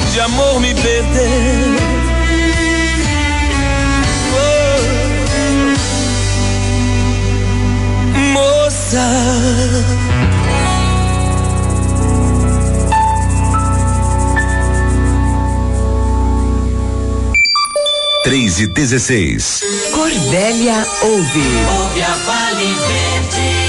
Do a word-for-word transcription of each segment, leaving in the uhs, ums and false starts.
de amor me perdeu. Oh, moça, três e dezesseis. Cordélia ouve. Ouve a Vale Verde.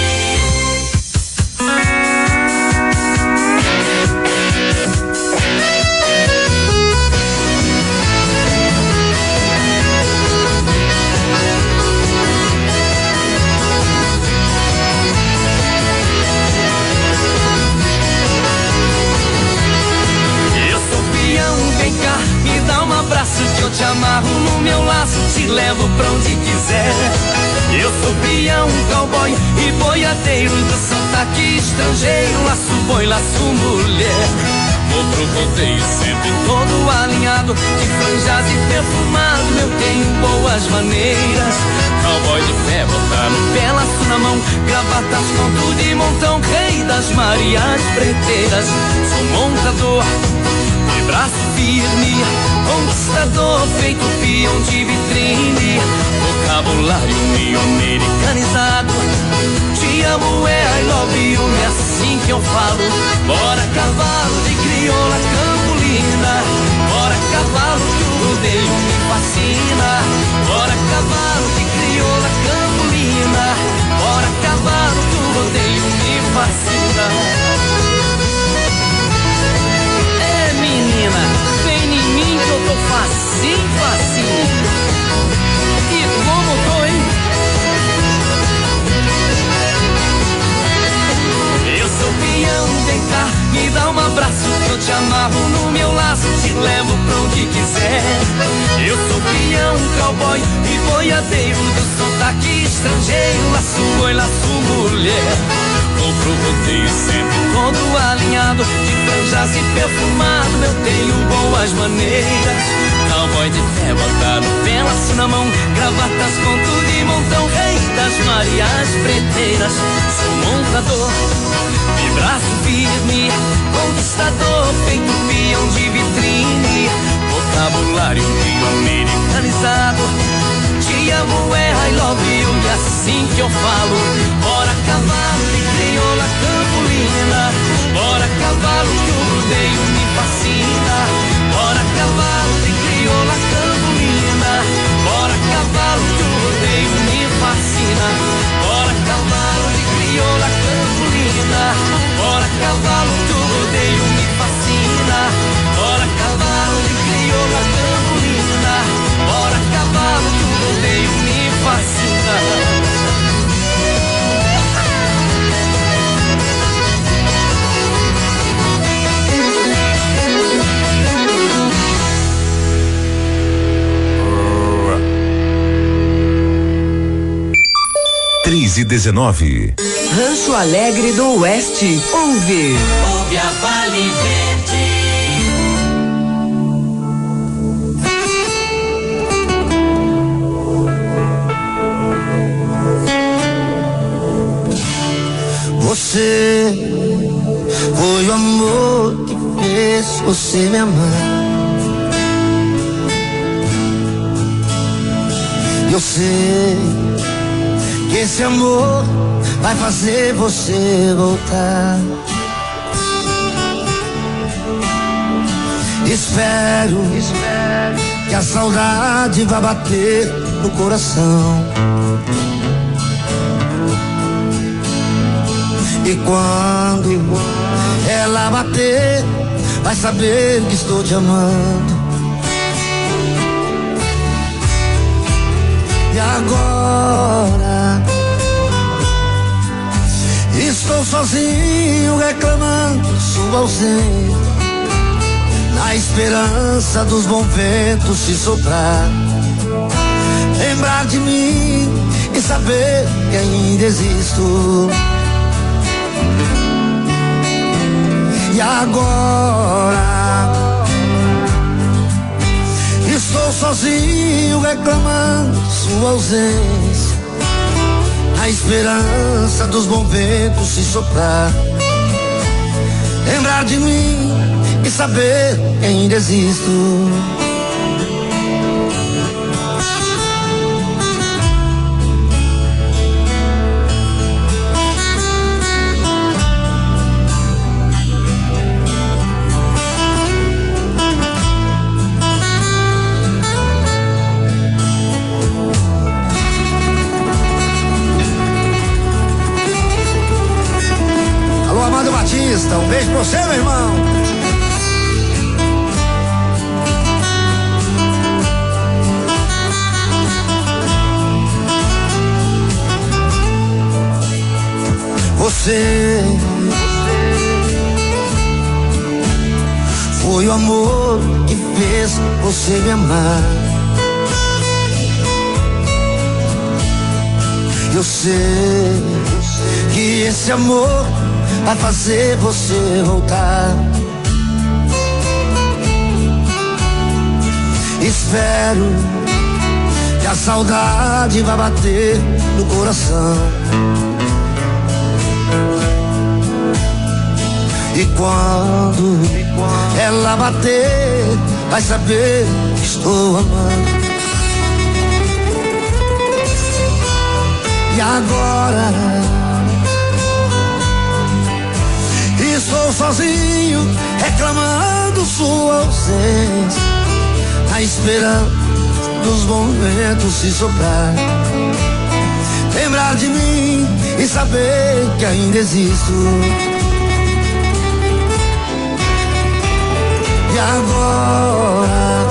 Que eu te amarro no meu laço, te levo pra onde quiser. Eu sou peão, cowboy e boiadeiro do sotaque estrangeiro, laço boi, laço mulher. Vou pro rodeio sempre todo alinhado, de franjas e perfumado, eu tenho boas maneiras. Cowboy de fé, botar no pé, laço na mão, gravatas com tudo de montão, rei das Marias Preteiras. Sou montador de braço firme, conquistador feito peão de vitrine, vocabulário meio americanizado. Te amo é I love you, é assim que eu falo. Bora cavalo de crioula campolina, bora cavalo que o rodeio me fascina. Bora cavalo de crioula campolina, bora cavalo que o rodeio me fascina. Menina, vem em mim que eu tô facinho, facinho. E como tô, hein? Eu sou peão, vem cá, me dá um abraço que eu te amarro no meu laço, te levo pra onde quiser. Eu sou peão, cowboy e boiadeiro do sotaque estrangeiro, laço boi, laço mulher. Vou pro rodeio sempre todo alinhado, de franjas e perfumado, eu tenho boas maneiras. Cowboy de fé, botar no pé, laço na mão, gravatas com tudo de montão, rei das Marias Preteiras. Sou montador de braço firme, conquistador feito peão de vitrine, vocabulário meio americanizado. Te amo é I love you, e assim que eu falo. Bora cavalo de crioula campolina, bora cavalo que o rodeio me fascina. Bora cavalo de crioula campolina, bora cavalo que o rodeio me fascina. Bora cavalo de crioula campolina, bora cavalo que o rodeio me fascina. Bora cavalo de crioula campolina, bora cavalo que o rodeio me fascina. três e dezenove. Rancho Alegre do Oeste ouve. Ouve a Vale Verde. Você foi o amor que fez você me amar. Eu sei que esse amor vai fazer você voltar. Espero, espero que a saudade vá bater no coração. E quando ela bater, vai saber que estou te amando. E agora estou sozinho reclamando sua ausência, na esperança dos bons ventos se soprar, lembrar de mim e saber que ainda existo. E agora estou sozinho reclamando sua ausência, na esperança dos bons ventos se soprar, lembrar de mim e saber que ainda existo. Um beijo pra você, meu irmão. Você foi o amor que fez você me amar. Eu sei que esse amor vai fazer você voltar. Espero que a saudade vá bater no coração. E quando ela bater, vai saber que estou amando. E agora estou sozinho, reclamando sua ausência, a esperança dos momentos se soprar. Lembrar de mim e saber que ainda existo. E agora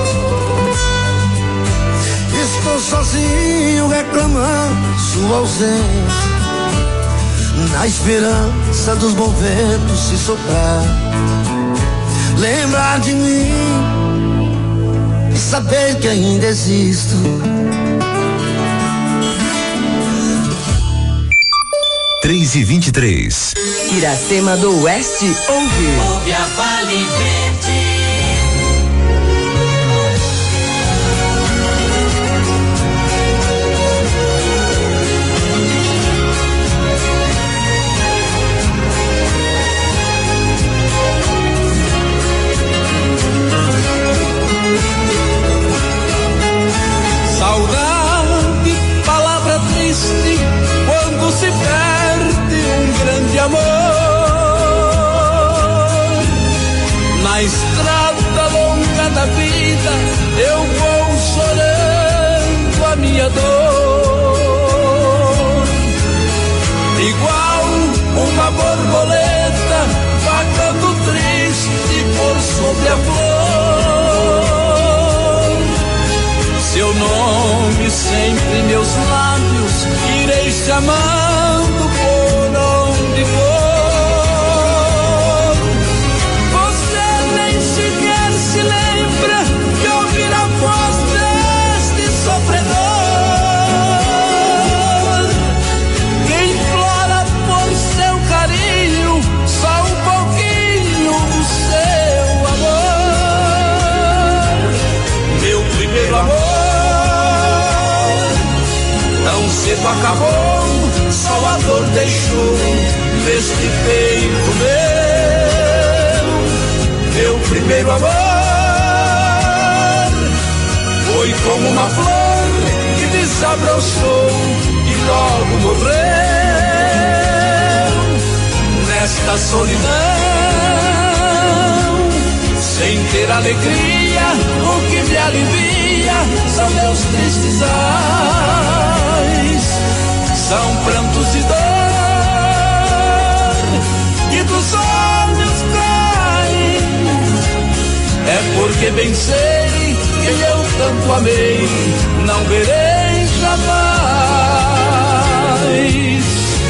estou sozinho, reclamando sua ausência, na esperança dos bons ventos se soprar. Lembrar de mim e saber que ainda existo. Três e vinte e três. Iracema do Oeste ouve. Ouve a Vale Verde. Saudade, palavra triste, quando se perde um grande amor. Na estrada longa da vida, eu vou chorando a minha dor. Igual uma borboleta, vagando triste por sobre a flor. Seu nome sempre em meus lábios, irei chamando por onde for. Você nem sequer se lembra de ouvir a voz deste sofredor, que implora por seu carinho, só um pouquinho do seu amor. Meu primeiro amor tão cedo acabou, só a dor deixou neste peito meu. Meu primeiro amor foi como uma flor que desabrochou e logo morreu. Nesta solidão, sem ter alegria, o que me alivia são meus tristes ais, são prantos de dor que dos olhos caem. É porque bem sei que eu tanto amei, não verei jamais.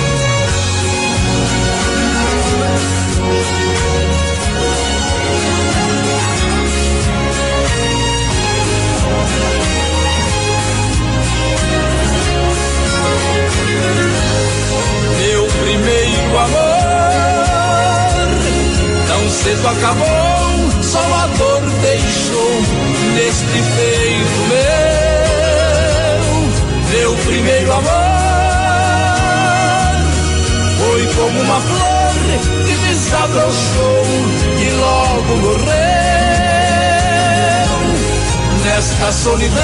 Meu primeiro amor tão cedo acabou, só a dor deixou neste peito meu. Meu primeiro amor foi como uma flor que desabrochou e logo morreu. Nesta solidão,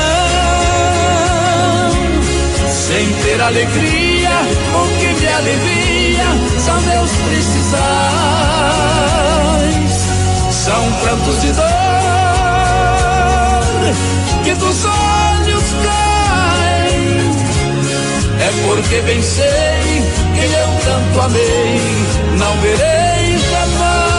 sem ter alegria, o que me alivia são meus tristes ais, são prantos de dor que dos olhos caem. É porque bem sei quem eu tanto amei, não verei jamais.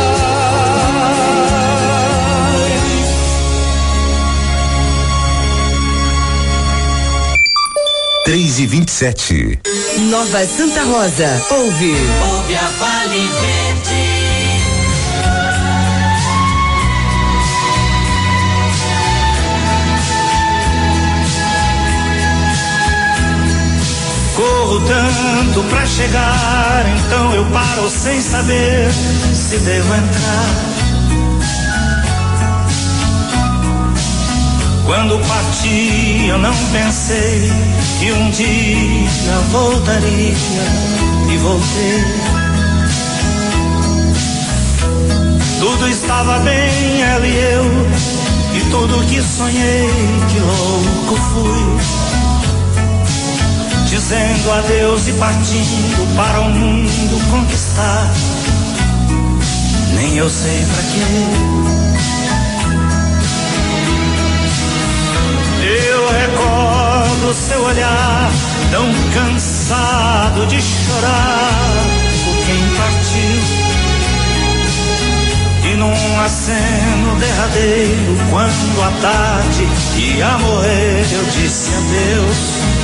três e vinte e sete. Nova Santa Rosa, ouve. Ouve a Vale Verde. Corro tanto pra chegar, então eu paro sem saber se devo entrar. Quando parti eu não pensei que um dia voltaria e voltei. Tudo estava bem, ela e eu, e tudo que sonhei, que louco fui. Dizendo adeus e partindo para o mundo conquistar. Nem eu sei pra quê. Eu recordo seu olhar, tão cansado de chorar por quem partiu. E num aceno derradeiro, quando a tarde ia morrer, eu disse adeus.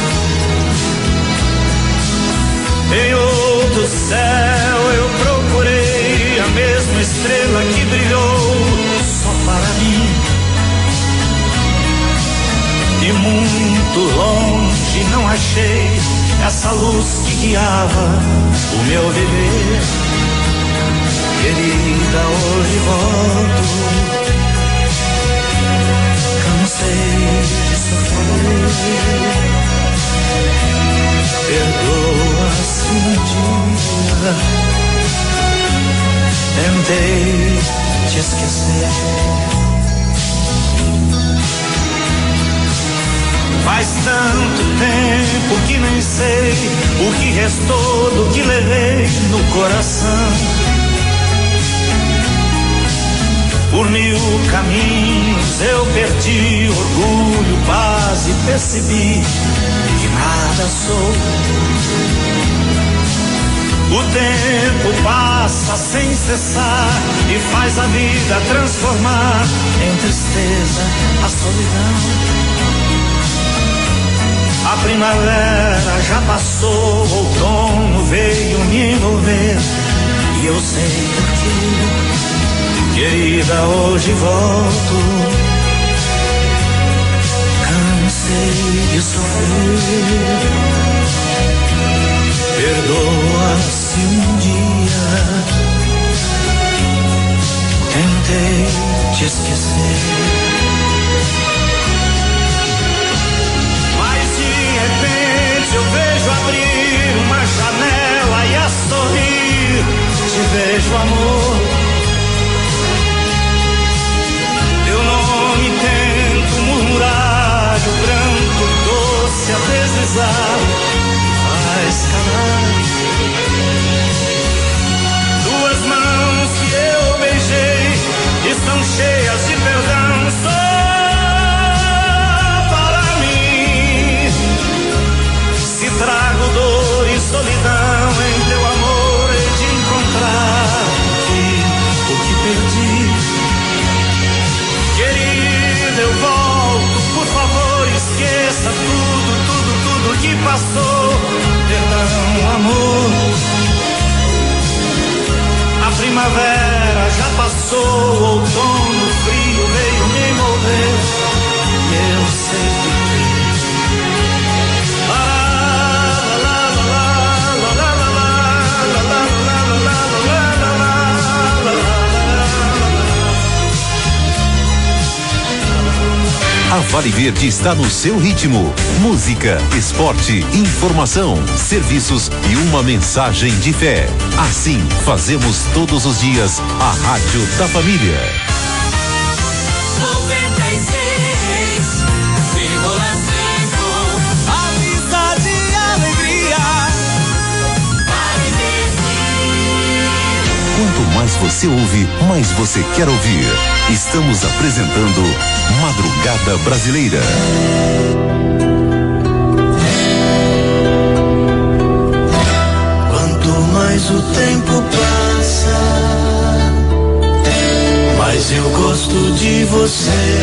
Em outro céu eu procurei a mesma estrela que brilhou só para mim. E muito longe não achei essa luz que guiava o meu viver. Querida, hoje volto, cansei de sofrer. Perdoa se um dia tentei te esquecer. Faz tanto tempo que nem sei o que restou do que levei no coração. Por mil caminhos eu perdi orgulho, paz e percebi que nada sou. O tempo passa sem cessar e faz a vida transformar em tristeza a solidão. A primavera já passou, o outono veio me envolver e eu sei porquê. Querida, hoje volto, cansei de sofrer. Perdoa se um dia tentei te esquecer. De repente eu vejo abrir uma janela e a sorrir, te vejo, amor. Teu nome tento murmurar, o pranto doce a deslizar faz calar. Duas mãos que eu beijei estão cheias de perdão só. Trago dor e solidão, em teu amor hei de encontrar o que perdi. Querida, eu volto, por favor, esqueça tudo, tudo, tudo que passou. Perdão, amor. A primavera já passou, o outono frio veio me envolver. Eu sei que A Vale Verde está no seu ritmo. Música, esporte, informação, serviços e uma mensagem de fé. Assim, fazemos todos os dias a Rádio da Família. noventa e seis vírgula cinco Amizade e alegria. Vale Verde. Quanto mais você ouve, mais você quer ouvir. Estamos apresentando Madrugada Brasileira. Quanto mais o tempo passa, mais eu gosto de você.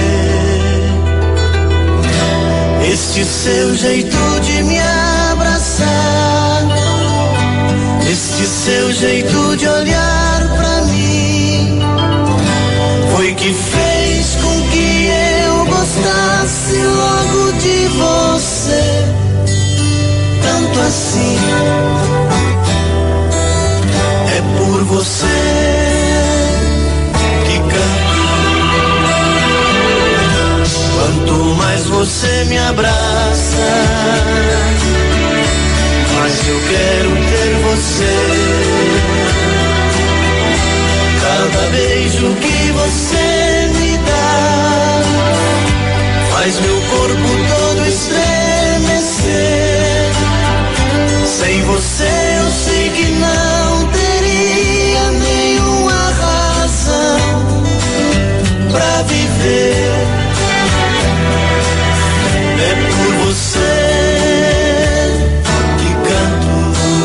Este seu jeito de me abraçar, este seu jeito de olhar pra mim, foi que fez com que eu gostasse logo de você. Tanto assim, é por você que canto. Quanto mais você me abraça, mais eu quero ter você. Cada beijo que você me dá faz meu corpo todo estremecer. Sem você eu sei que não teria nenhuma razão pra viver. É por você que canto,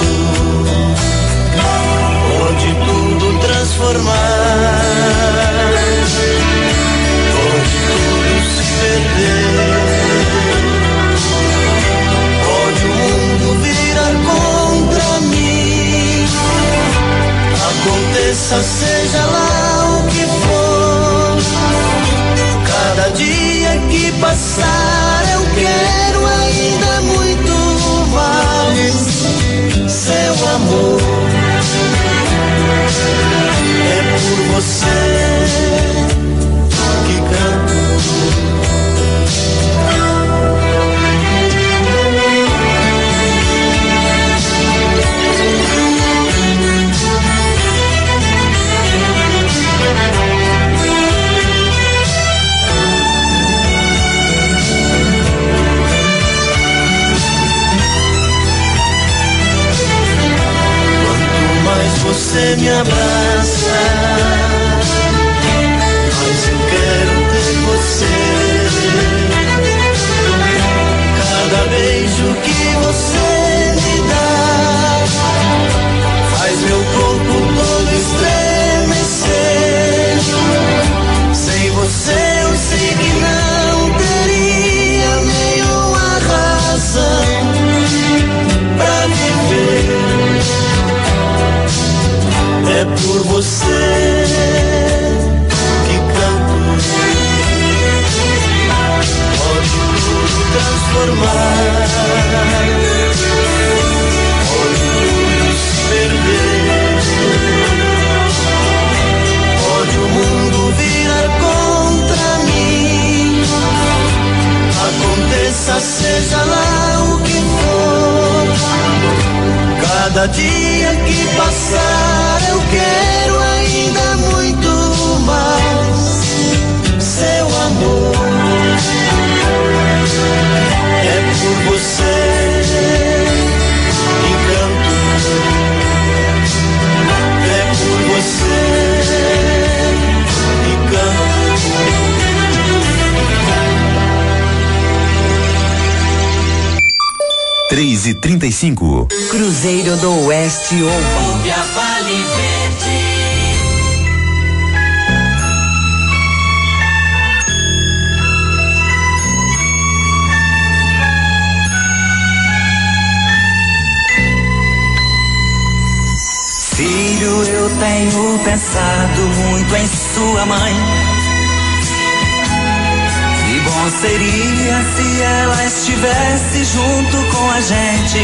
onde tudo transformar, onde tudo se perder, onde o mundo virar contra mim. Aconteça, seja lá o que for, cada dia que passar eu quero ainda muito mais seu amor. É por você que canto. Você me abraça, mas eu quero ter você. Cada beijo que você me dá faz meu corpo todo estremecer. Sem você eu sei que não teria nenhuma razão pra viver. É por você que canto, pode tudo transformar, pode tudo se perder, pode o mundo virar contra mim. Aconteça, seja lá o que for, cada dia que passar eu quero ainda muito mais seu amor. É por você que canto, é por você que canto. três e trinta e cinco. Cruzeiro do Oeste ouve. Ouve a Vale Verde. Filho, eu tenho pensado muito em sua mãe. Que bom seria se ela estivesse junto com a gente.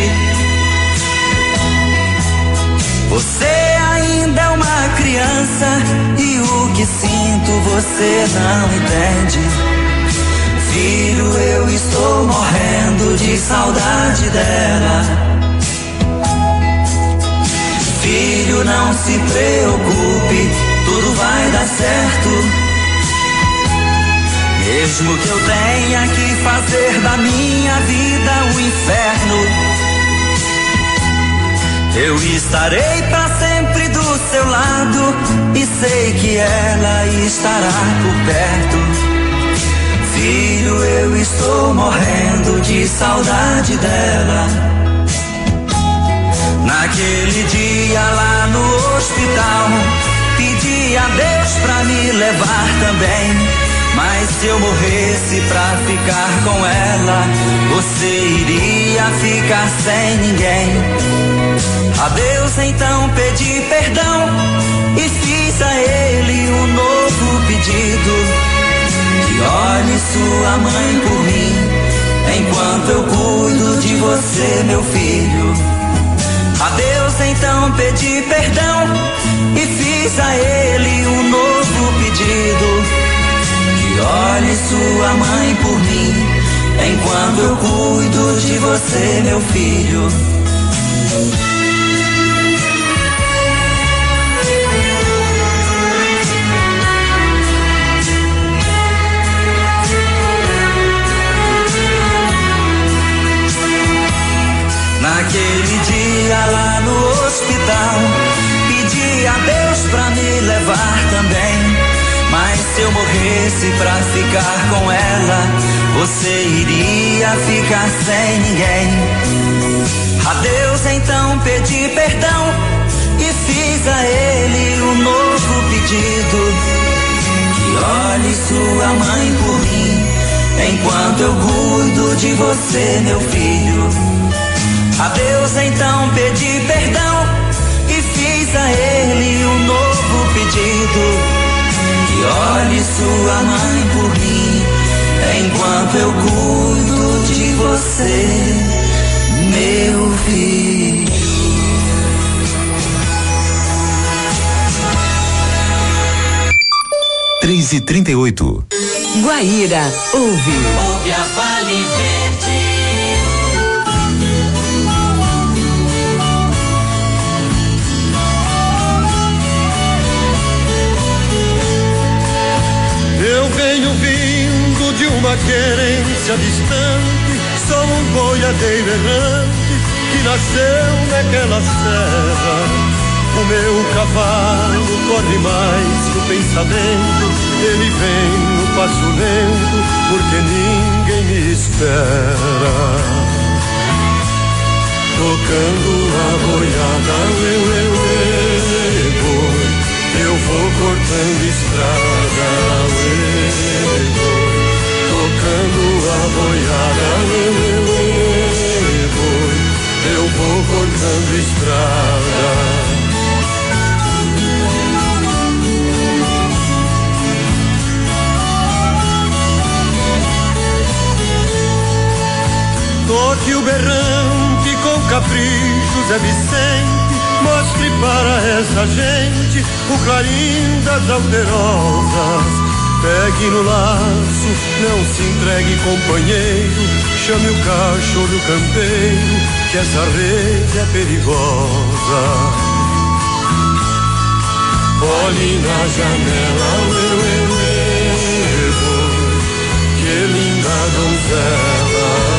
Você ainda é uma criança e o que sinto você não entende. Filho, eu estou morrendo de saudade dela. Filho, não se preocupe, tudo vai dar certo. Mesmo que eu tenha que fazer da minha vida um inferno, eu estarei pra sempre do seu lado e sei que ela estará por perto. Filho, eu estou morrendo de saudade dela. Naquele dia lá no hospital, pedi a Deus pra me levar também. Mas se eu morresse pra ficar com ela, você iria ficar sem ninguém. A Deus então pedi perdão e fiz a ele um novo pedido. Que olhe sua mãe por mim, enquanto eu cuido de você, meu filho. A Deus então pedi perdão e fiz a ele um novo pedido. Que olhe sua mãe por mim, enquanto eu cuido de você, meu filho. Naquele dia lá no hospital, pedi a Deus pra me levar também. Mas se eu morresse pra ficar com ela, você iria ficar sem ninguém. A Deus então pedi perdão e fiz a ele um novo pedido. Que olhe sua mãe por mim, enquanto eu cuido de você, meu filho. A Deus então pedi perdão e fiz a ele um novo pedido. Que olhe sua mãe por mim, enquanto eu cuido de você, meu filho. três e trinta e oito. Guaíra ouve. Ouve a Vale Verde. Eu venho vindo de uma querência distante, sou um boiadeiro errante que nasceu naquela serra. O meu cavalo corre mais que o pensamento, ele vem no passo lento, porque ninguém me espera. Tocando a boiada, eu, eu, eu, boi, eu vou cortando estrada, eu, boi, tocando a boiada, eu, eu, boi, eu vou cortando estrada. Toque o berrante com capricho, Zé Vicente, mostre para essa gente o clarim das alterosas. Pegue no laço, não se entregue, companheiro, chame o cachorro campeiro, que essa rede é perigosa. Olhe na janela, eu, eu, eu, que linda donzela.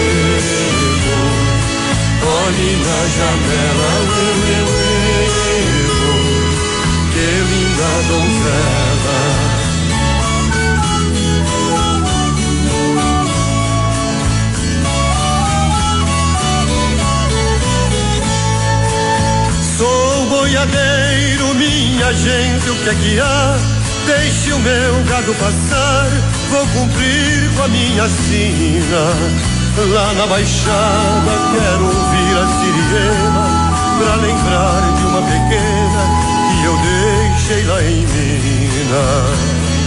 Olhe na janela, eu, eu, eu, que linda donzela. Sou boiadeiro, minha gente, o que é que há? Deixe o meu gado passar, vou cumprir com a minha sina. Lá na baixada quero ouvir a sirena, pra lembrar de uma pequena que eu deixei lá em Minas.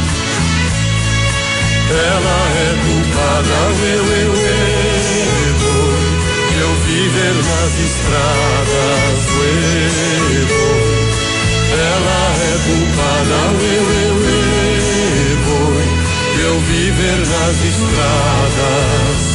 Ela é culpada, eu, eu, eu, eu viver nas estradas, eu, ela é culpada, eu, eu, eu, eu viver nas estradas.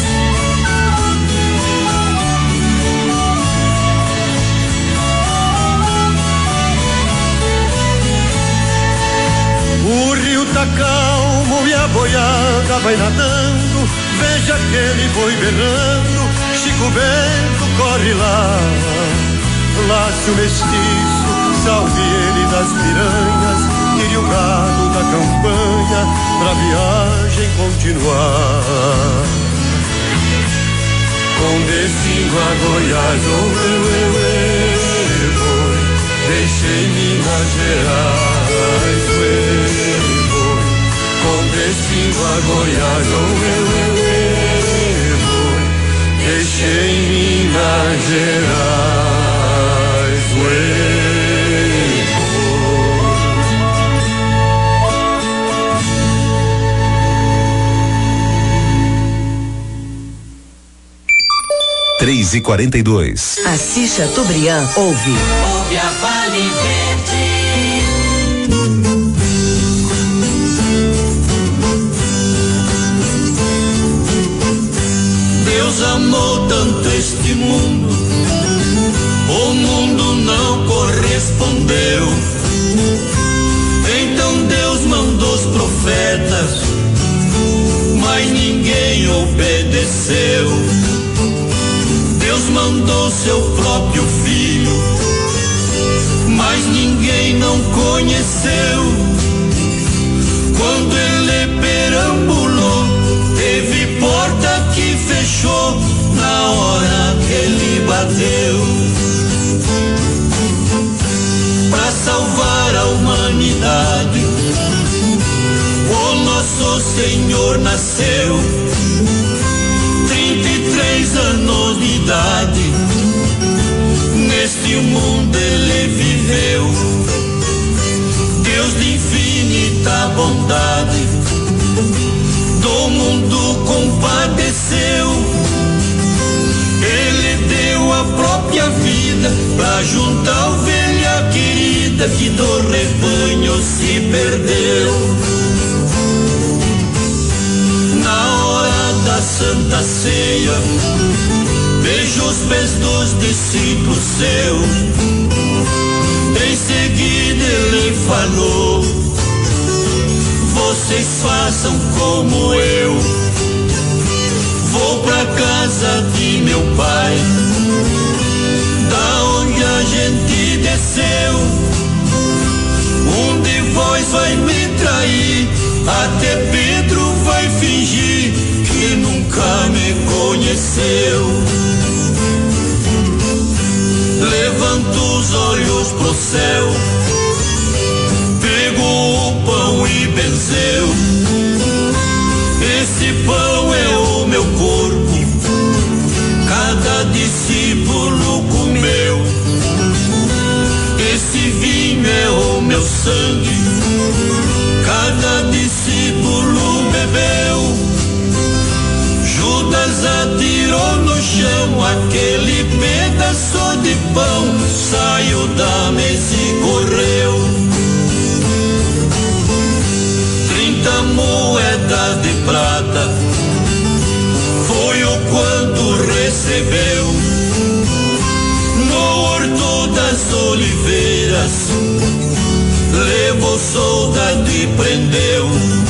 O rio tá calmo e a boiada vai nadando. Veja aquele boi berrando, Chico Bento corre lá. Lácio mestiço, salve ele das piranhas, tire o gado da campanha pra viagem continuar. Com destino a Goiás, oh, eu, eu, eu, boi, deixei Minas Gerais, eu, boi, com destino a Goiás, oh, eu, eu, eu, boi, deixei Minas Gerais, eu. três e quarenta e dois. Assis Chateaubriand ouve. Ouve a Vale Verde. Deus amou tanto este mundo, o mundo não correspondeu. Então Deus mandou os profetas, mas ninguém obedeceu. Deus mandou seu próprio filho, mas ninguém não conheceu. Quando ele perambulou, teve porta que fechou na hora que ele bateu. Pra salvar a humanidade, o nosso Senhor nasceu. trinta e três anos de idade, neste mundo ele viveu. Deus de infinita bondade, do mundo compadeceu. Ele deu a própria vida pra juntar a ovelha querida que do rebanho se perdeu. Na hora da Santa Ceia, beijo os pés dos discípulos seus. Em seguida ele falou: vocês façam como eu. Vou pra casa de meu pai, da onde a gente desceu. Um de vós vai me trair, até Pedro vai fingir que nunca me conheceu. Levanta os olhos pro céu, pegou o pão e benzeu. Esse pão é o meu corpo, cada discípulo comeu. Esse vinho é o meu sangue, cada discípulo bebeu. Judas atirou no chão aquele pedaço de pão, saiu da mesa e correu. Trinta moedas de prata foi o quanto recebeu. No horto das oliveiras levou soldado e prendeu.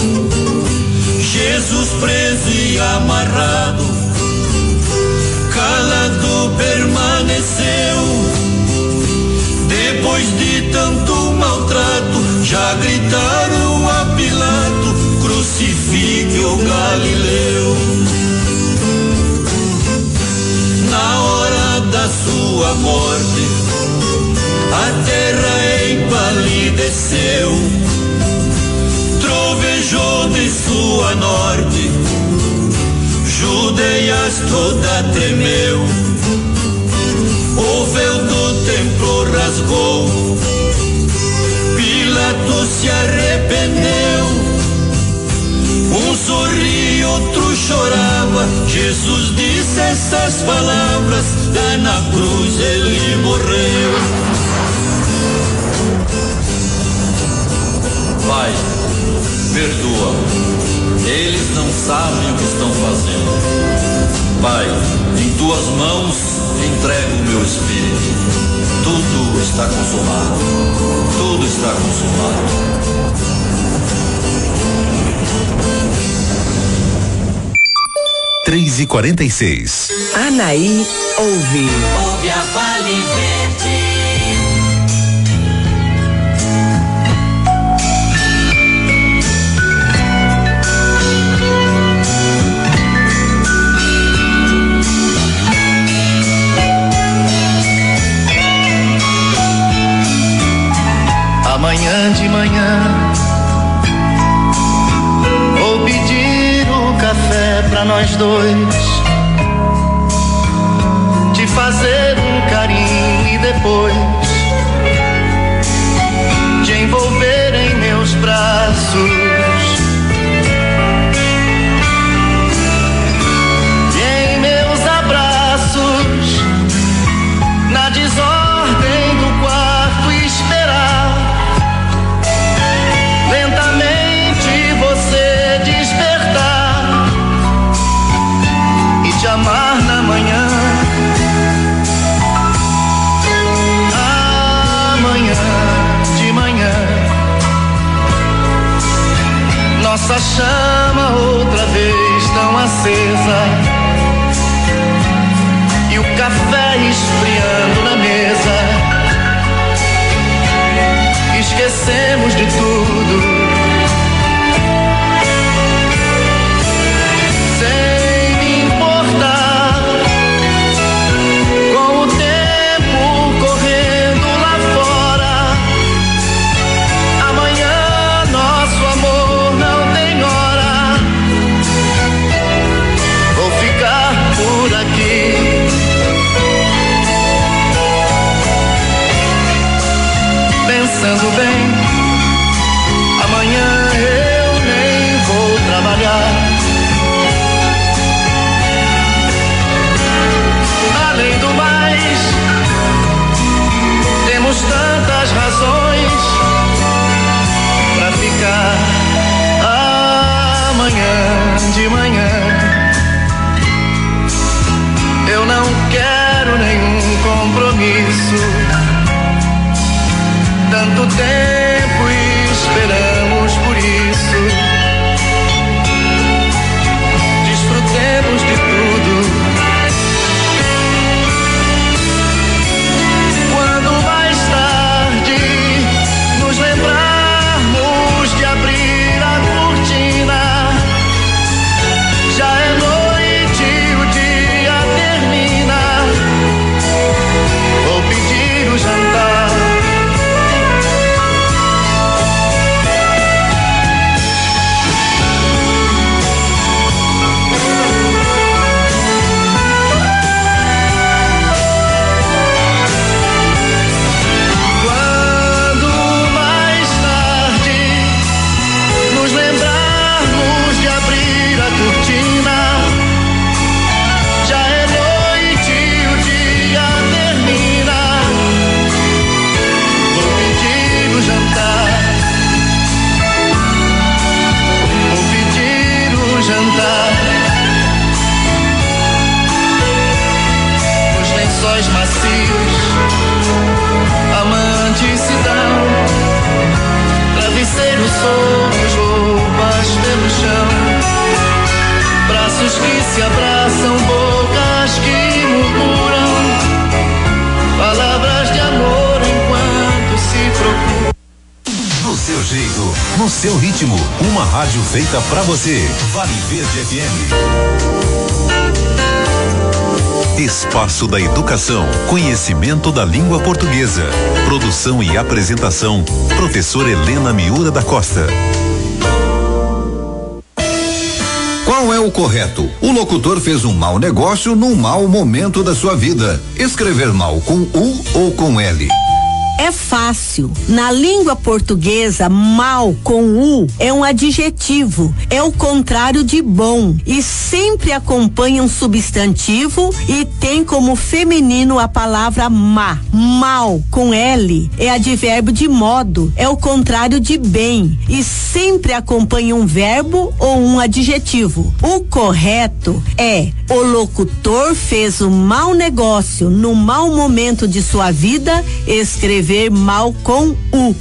Jesus preso e amarrado, calado permaneceu. Depois de tanto maltrato, já gritaram a Pilato: crucifique o Galileu. Na hora da sua morte, a terra empalideceu, trovejou de sua norte, Judeias toda tremeu. O véu do templo rasgou, Pilatos se arrependeu. Um sorria, outro chorava, Jesus disse essas palavras, lá na cruz ele morreu. Pai, perdoa, Eles não sabem o que estão fazendo. Pai, em tuas mãos entrego o meu espírito. Tudo está consumado. Tudo está consumado. Três e quarenta e seis. Anaí ouve. Ouve a Vale Verde. Amanhã de manhã vou pedir o café pra nós dois, te fazer um carinho e depois te envolver em meus braços. E em meus abraços, na desordem do quarto esperar lentamente você despertar e te amar na manhã. Amanhã de manhã nossa chama outra vez tão acesa e o café esfriando na mesa. Esquecemos de tudo, sem me importar com o tempo correndo lá fora. Amanhã nosso amor não tem hora. Vou ficar por aqui, pensando bem. Amanhã eu nem vou trabalhar. Além do mais, temos tantas razões pra ficar. Amanhã de manhã eu não quero nenhum compromisso. Tanto tempo esperamos por isso. Desfrutemos de tudo. Quando mais tarde nos lembrarmos de abrir a cortina, já é noite e o dia termina. Vou pedir o jantar. Lençóis macios, amantes se dão, travesseiros soltos, roupas pelo chão, braços que se abraçam, bocas que murmuram, palavras de amor enquanto se procuram. Do seu jeito, no seu ritmo, uma rádio feita pra você. Vale Verde F M. Espaço da Educação, conhecimento da língua portuguesa. Produção e apresentação, professora Helena Miura da Costa. Qual é o correto? O locutor fez um mau negócio num mau momento da sua vida. Escrever mal com U ou com L? é fácil. Na língua portuguesa, mal com U é um adjetivo, é o contrário de bom e sempre acompanha um substantivo e tem como feminino a palavra má. Mal com L é advérbio de modo, é o contrário de bem e sempre acompanha um verbo ou um adjetivo. O correto é: o locutor fez um mau negócio no mau momento de sua vida, escrever mal com U.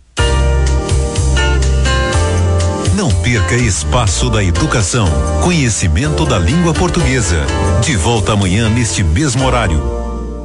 Não perca espaço da educação, conhecimento da língua portuguesa. De volta amanhã neste mesmo horário.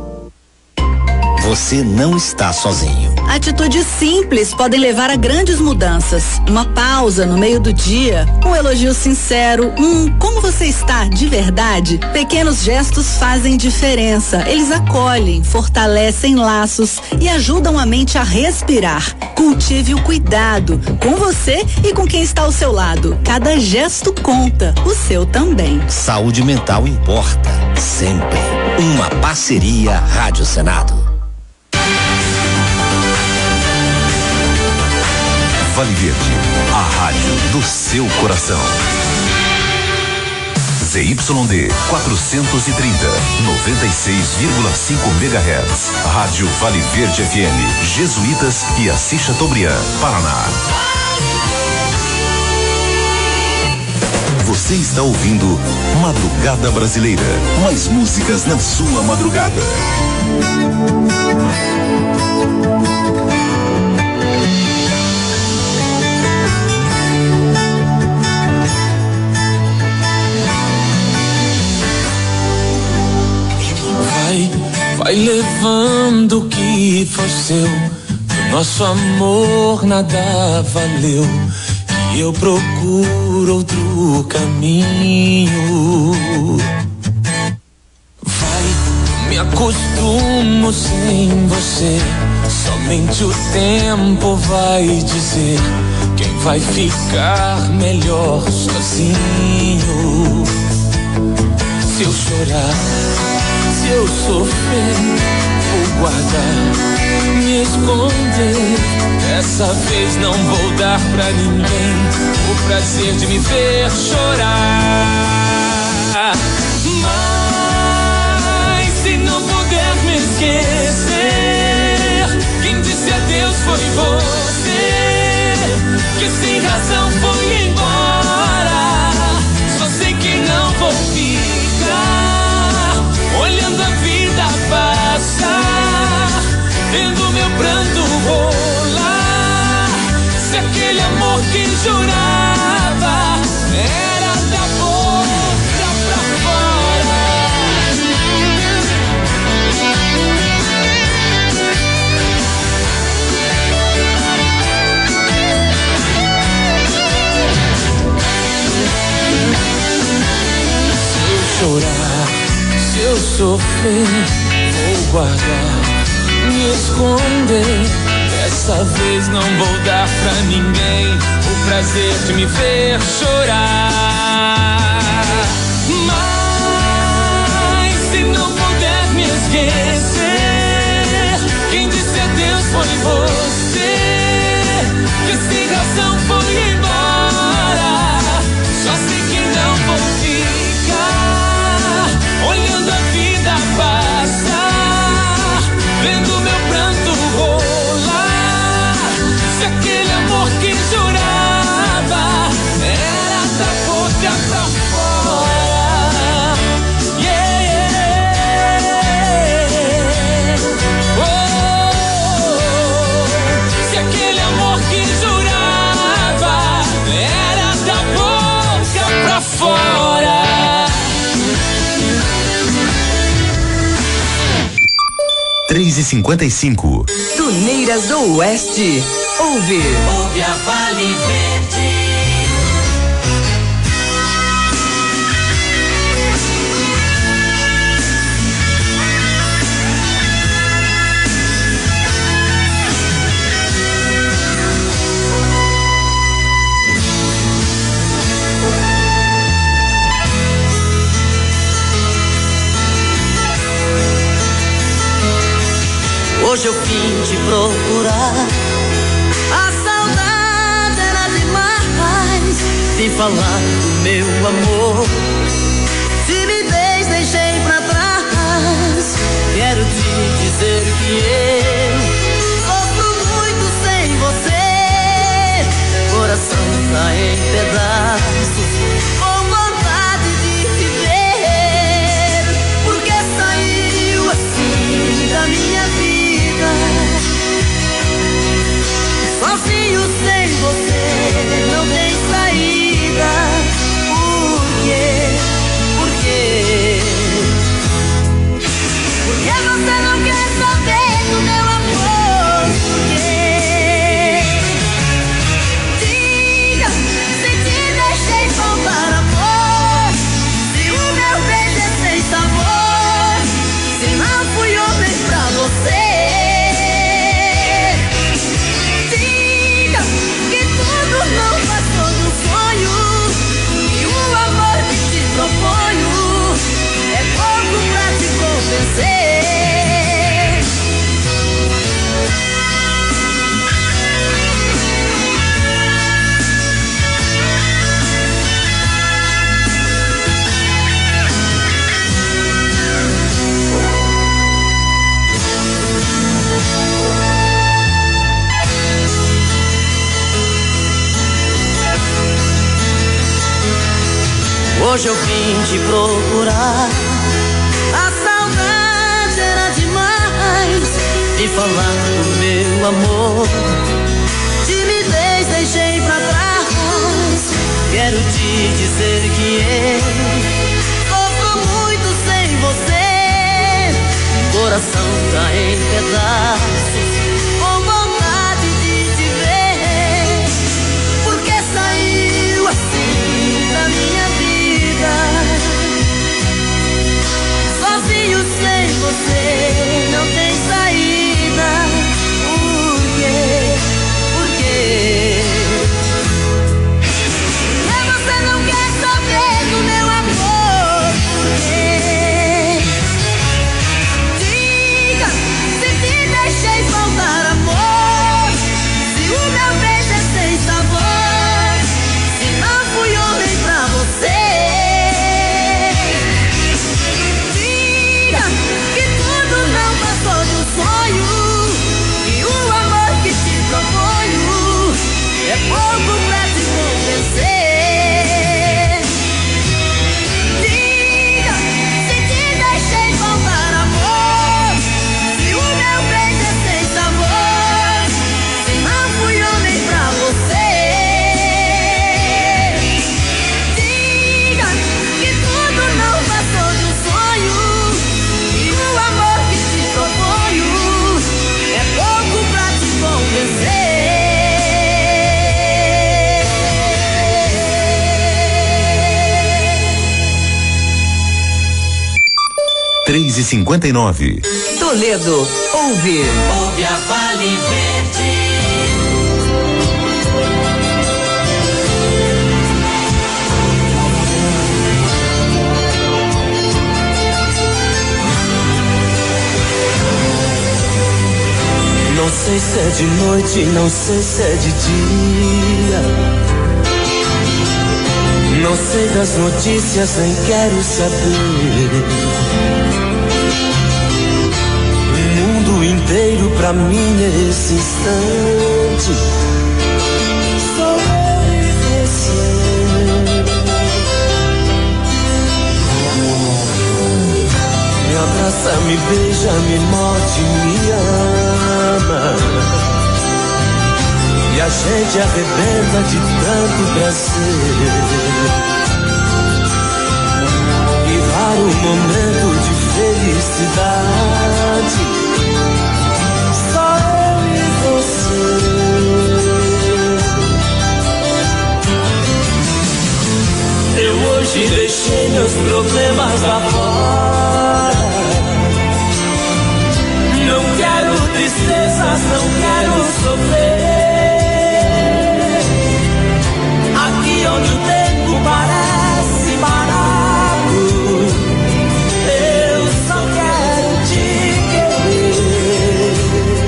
Você não está sozinho. Atitudes simples podem levar a grandes mudanças. Uma pausa no meio do dia, um elogio sincero, um como você está de verdade. Pequenos gestos fazem diferença. Eles acolhem, fortalecem laços e ajudam a mente a respirar. Cultive o cuidado com você e com quem está ao seu lado. Cada gesto conta, o seu também. Saúde mental importa, sempre. Uma parceria Rádio Senado. Vale Verde, a rádio do seu coração. Z Y D quatrocentos e trinta, noventa e seis vírgula cinco megahertz. Rádio Vale Verde F M, Jesuítas e Assis Chateaubriand, Paraná. Você está ouvindo Madrugada Brasileira. Mais músicas na sua madrugada. Vai, vai levando o que foi seu. Do nosso amor nada valeu. Que eu procuro outro caminho. Vai, me acostumo sem você. Somente o tempo vai dizer quem vai ficar melhor sozinho. Se eu chorar, se eu sofrer, vou guardar, me esconder. Dessa vez não vou dar pra ninguém o prazer de me ver chorar. Mas se não puder me esquecer, quem disse adeus foi você, que sem razão foi embora. Só sei que não vou ficar olhando a vida passar, vendo meu pranto rolar. Se aquele amor que jurava era da boca pra fora. Se eu chorar, se eu sofrer, vou guardar, me esconder. Dessa vez não vou dar pra ninguém o prazer de me ver chorar. Mas se não puder me esquecer, quem disse adeus foi você, que sem razão foi embora. Só sei que não vou ficar olhando a vida passar, vendo meu pranto rolar. Se aquele amor que jurava era da boca pra fora. Yeah, yeah. Oh, se aquele amor que jurava era da boca pra fora. três e cinquenta e cinco. Tuneiras do Oeste. Ouve. Ouve a Vale Verde. Hoje Hoje eu vim te procurar. A saudade era demais. Vim falar do meu amor. Se me des, deixei pra trás. Quero te dizer que eu sofro muito sem você. Coração tá em pedaços, com vontade de viver. Porque saiu assim da minha vida. Sozinho sem você não tem saída. Por quê? Por quê? Porque você não quer saber do meu amor? Por quê? Diga se te deixei faltar amor. Se o meu beijo é sem sabor. Se não fui homem pra você. Não passou do sonho. E o amor que te proponho é pouco pra te convencer. Hoje eu vim te procurar. A saudade era demais. Vim falar do meu amor. Timidez deixei pra trás. Quero te dizer que eu sofro muito sem você. Coração tá em pedaços, com vontade de te ver. Porque saiu assim da minha vida. Sozinho sem você não tem saída. Por quê? Por quê? Porque você não quer saber do meu amor? Por quê? Diga se te deixei faltar amor. Se o meu beijo é sem sabor. Se não fui homem pra você. E o amor que te proponho é pouco pra te convencer. Diga se te deixei faltar amor. Se o meu beijo é sem sabor. Se não fui homem pra você. Diga que tudo não passou de um sonho. E o amor que te proponho é pouco pra te convencer. três e cinquenta e nove. Toledo, ouve. Ouve a Vale Verde. Não sei se é de noite, não sei se é de dia. Não sei das notícias, nem quero saber. O mundo inteiro pra mim nesse instante sou eu e você. Me abraça, me beija, me morde, me ama. E a gente arrebenta de tanto prazer. E raro momento de felicidade. Só eu e você. Eu hoje deixei meus problemas lá fora. Não quero tristezas, não quero sofrer. Aqui onde o tempo parece parado, eu só quero te querer.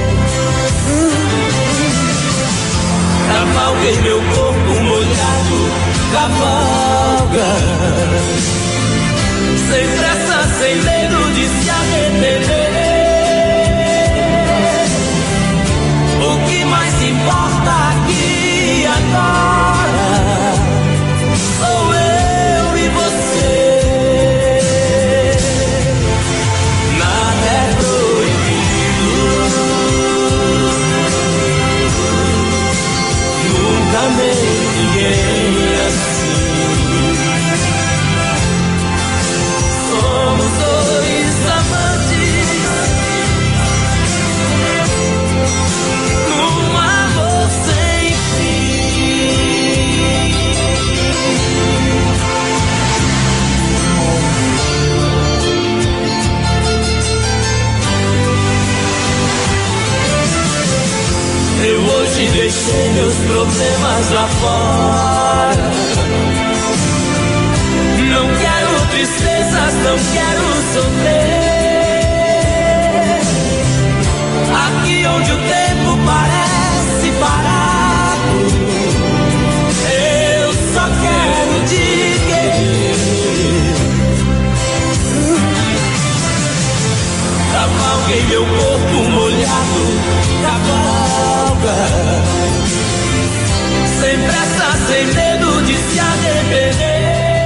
problemas lá fora. Não quero tristezas, não quero sofrer. Aqui onde o tempo parece parado, eu só quero te querer. Cavalguei meu corpo molhado, cavalga, sem pressa, sem medo de se arrepender.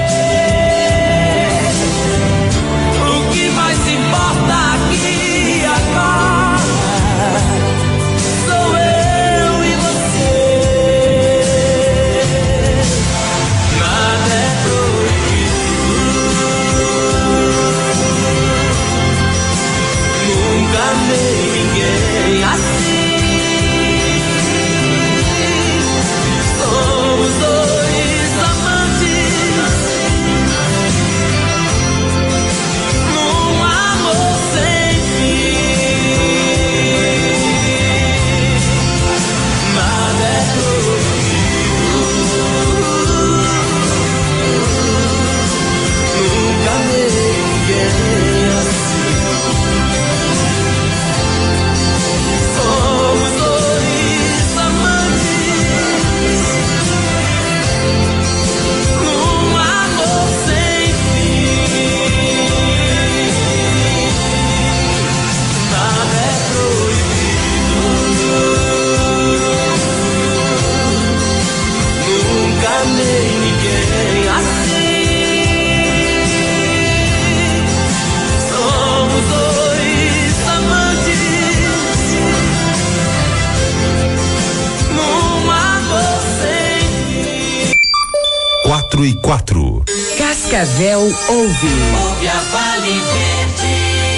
O que mais importa aqui e agora sou eu e você. Nada é proibido, nunca amei ninguém assim. Somos dois amantes num amor sem fim. Nada é proibido, nunca amei ninguém assim. Somos dois amantes num amor sem fim. Nada é proibido, nunca amei ninguém assim. Somos dois amantes num amor sem fim. Quatro e quatro. Cascavel ouve. Ouve a Vale Verde.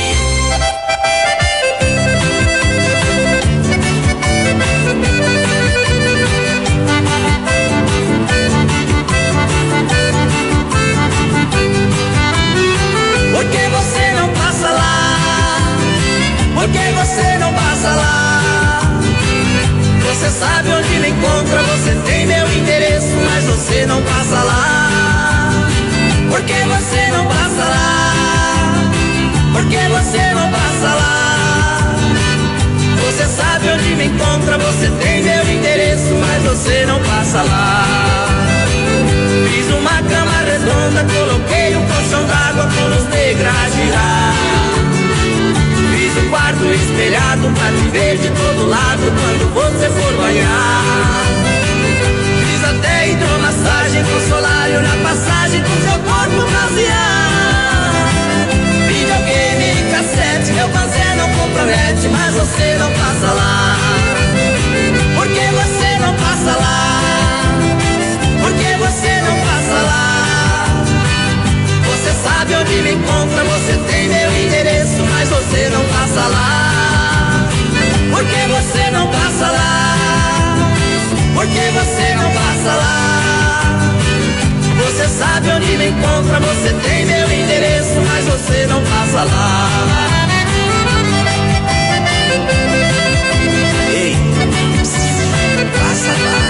Por que você não passa lá? Por que você não passa lá? Você sabe onde me encontra, você tem meu endereço, mas você não passa lá. Por que você não passa lá? Por que você não passa lá? Você sabe onde me encontra, você tem meu endereço, mas você não passa lá. Fiz uma cama redonda, coloquei um colchão d'água com luz negra a girar. Fiz um quarto espelhado pra te ver de todo lado quando você for banhar. Fiz até hidromassagem com solário na passagem pro seu corpo bronzear. Videogame e cassete, meu fazer não compromete, mas você não passa lá. Por que você não passa lá? Por que você não passa lá? Você sabe onde me encontra, você tem meu endereço, mas você não passa lá. Por que você não passa lá? Por que você não passa lá? Você sabe onde me encontra, você tem meu endereço, mas você não passa lá. Ei, passa lá.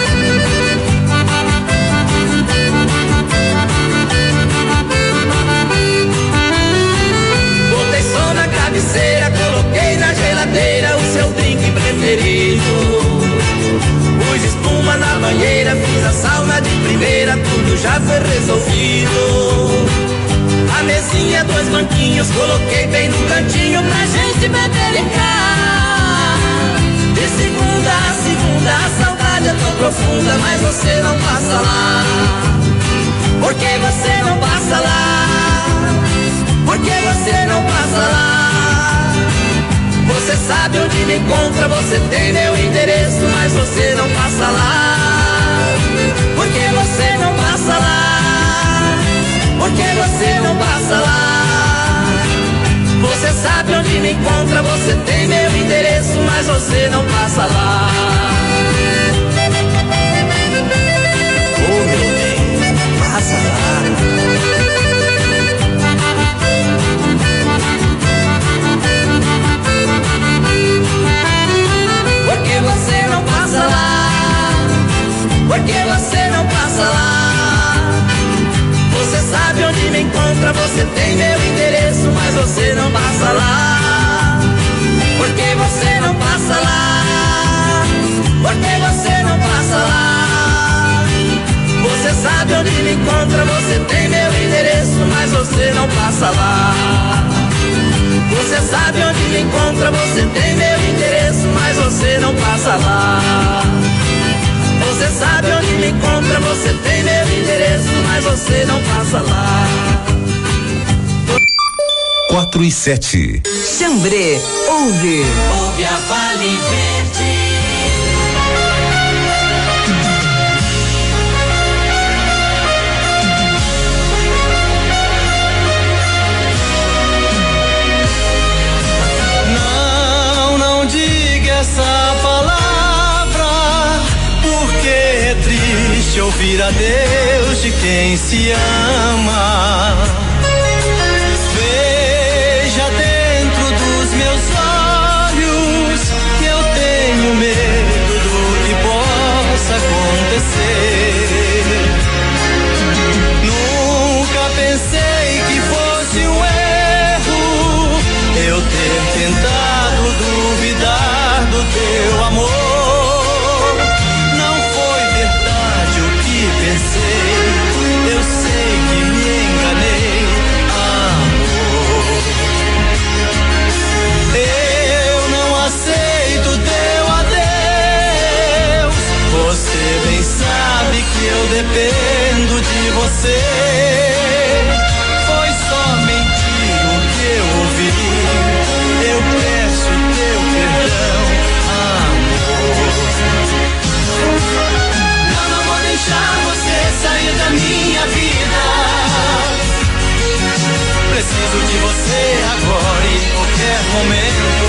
Botei som na cabeceira, coloquei na geladeira o seu drink preferido. Pus espuma na banheira, fiz a sauna de primeira, tudo já foi resolvido. A mesinha, dois banquinhos, coloquei bem no cantinho pra gente beber e cá. De segunda a segunda, a saudade é tão profunda, mas você não passa lá. Por que você não passa lá? Por que você não passa lá? Você sabe onde me encontra, você tem meu endereço, mas você não passa lá. Por que você não passa lá? Por que você não passa lá? Você sabe onde me encontra, você tem meu endereço, mas você não passa lá. Oh meu bem, passa lá. Por que você não passa lá? encontra, você tem meu endereço, mas você não passa lá. Por que você não passa lá? Por que você não passa lá? Você sabe onde me encontra, você tem meu endereço, mas você não passa lá. Você sabe onde me encontra, você tem meu endereço, mas você não passa lá. Você sabe onde me encontra, você tem meu endereço, mas você não passa lá. Quatro e sete. Xambrê, ouve. Ouve a Vale Verde. Não, não diga essa palavra, porque é triste ouvir a Deus de quem se ama. Veja dentro dos meus olhos que eu tenho medo do que possa acontecer. Nunca pensei que fosse um erro eu ter tentado duvidar do teu amor. Não foi verdade o que pensei, eu sei que me enganei, amor. Eu não aceito teu adeus, você bem sabe que eu dependo de você. Foi só mentira o que eu ouvi, eu peço teu perdão, amor. Não, não vou deixar você sair da minha vida. Preciso de você agora e em qualquer momento.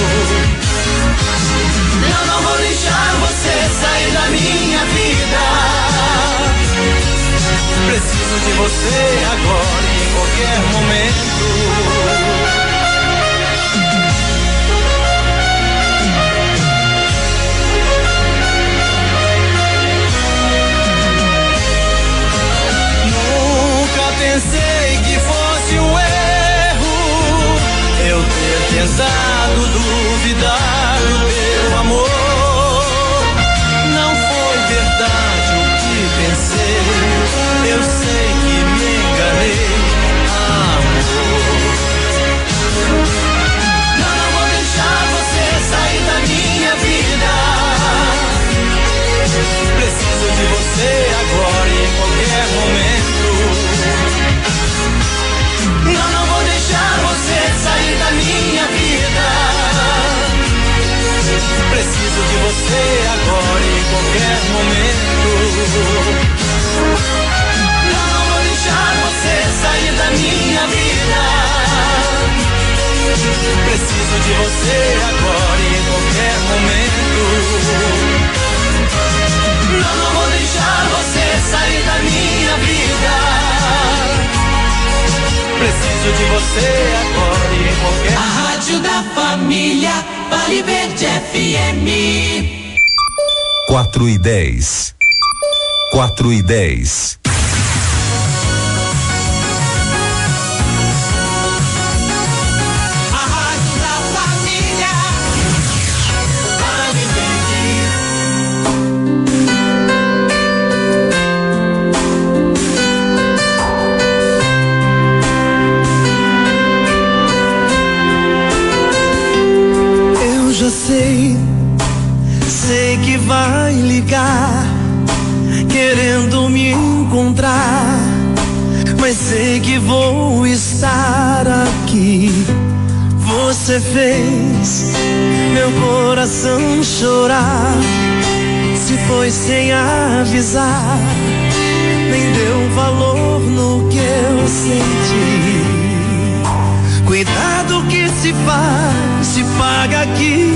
Não, não vou deixar você sair da minha vida. Preciso de você agora e em qualquer momento. Pensei que fosse um erro eu ter tentado duvidar do teu amor. Não foi verdade o que pensei, eu sei que me enganei, amor. Não, não vou deixar você sair da minha vida. Preciso de você agora e em qualquer momento. Não, não vou deixar você sair da minha vida. Preciso de você agora e em qualquer momento. Não, não vou deixar você sair da minha vida. Preciso de você agora e em qualquer momento. Não, não vou deixar você sair da minha vida. Preciso de você agora e em qualquer... A Rádio da Família, Vale Verde F M. Quatro e dez. Quatro e dez. A Rádio da Família, Vale Já sei, sei que vai ligar, querendo me encontrar, mas sei que vou estar aqui. Você fez meu coração chorar, se foi sem avisar, nem deu valor no que eu senti. Cuidado que se faz, se paga aqui.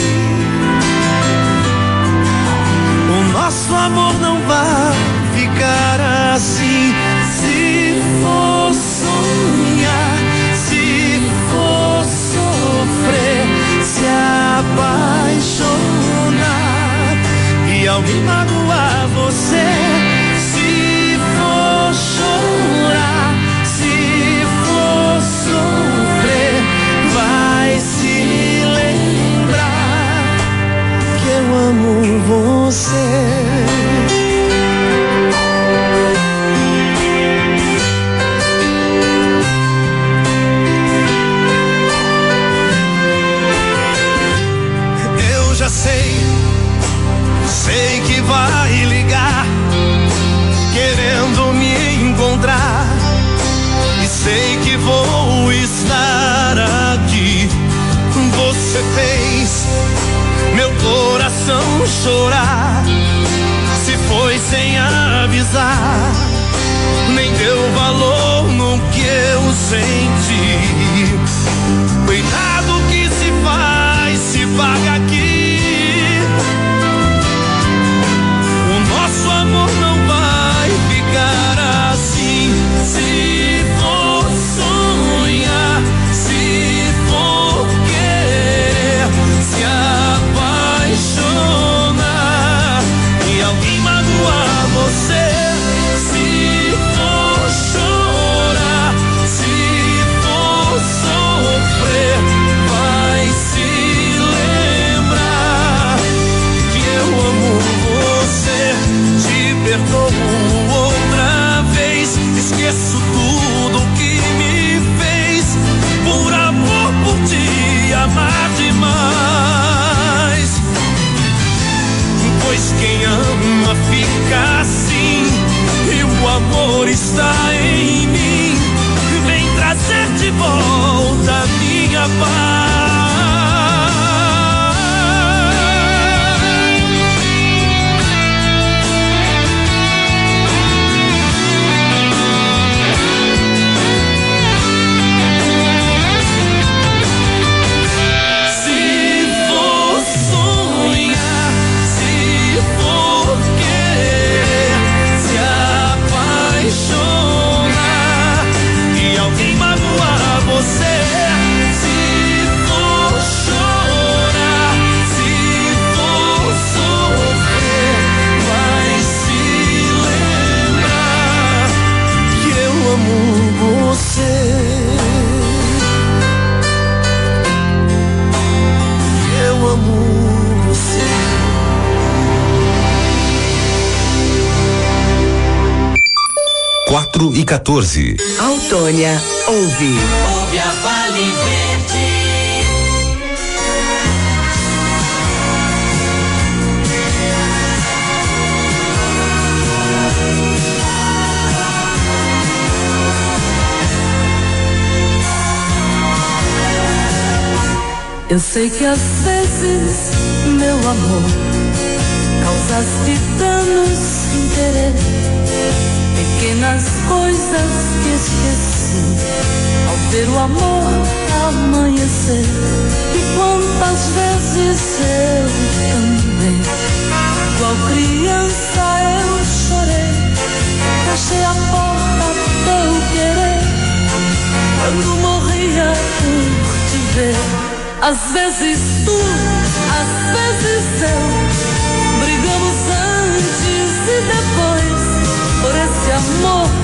O nosso amor não vai ficar assim. Se for sonhar, se for sofrer, se apaixonar e ao me magoar você, se for chorar, se for sei que vou estar aqui. Você fez meu coração chorar. Se foi sem avisar, nem deu valor no que eu senti. Cuidado que se faz, se paga aqui. O nosso amor não vai ficar assim. Se for sonhar, se for querer se apaixonar e alguém magoar você, se for chorar, se for sofrer, vai se lembrar que eu amo você. Te perdoo outra vez, esqueço tudo que me fez, por amor, por te amar demais. Pois quem ama fica assim, e o amor está em mim. Vem trazer de volta a minha paz. quatro e quatorze. Autônia ouve. Ouve a Vale Verde. Eu sei que às vezes, meu amor, causaste danos sem querer. Pequenas coisas que esqueci ao ver o amor amanhecer. E quantas vezes eu também, igual criança eu chorei. Fechei a porta do teu querer quando morria por te ver. Às vezes tu, às vezes eu, brigamos antes e depois por esse amor